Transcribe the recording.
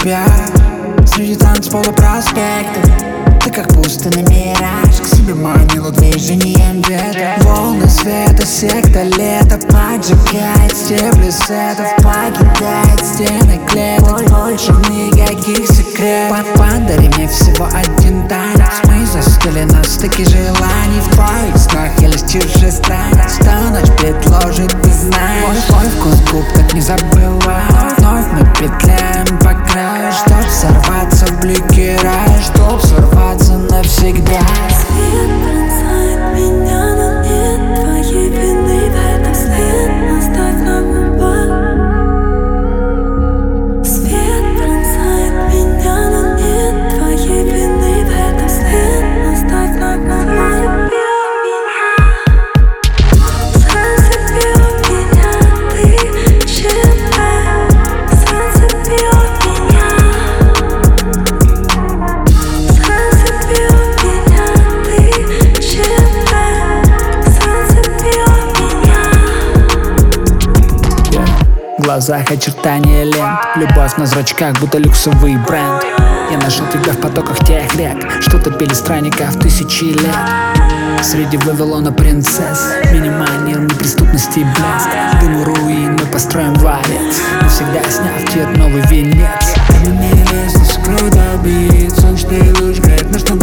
тебя среди танцпола проспекта. Ты как пустынный мираж, к себе манила движением ветра. Волны света, секта лета поджигает стебли сетов, покидает стены клеток. Больше никаких секретов. Подари мне всего один танец. Мы застыли на стыке желаний. В твоих снах я лишь чужой странец. Что ночь предложит, ты знаешь. Твой вкус губ так не забывай. Вновь мы петляем по краю, чтоб сорваться в блике рая, чтоб сорваться навсегда. Свет пронзает меня, но нет твоей вины в этом. След оставь на губах. Свет пронзает меня, но нет твоей вины в этом. След оставь на губах. В глазах очертания лент, любовь на зрачках, будто люксовый бренд. Я нашел тебя в потоках тех рек, что топили странников тысячи лет. Среди Вавилона принцесс, минимальный неприступности и блеск. Дыму руин мы построим дворец, навсегда сняв тебе новый венец. Каменные лестницы, скрой добиться, что луч греет, на что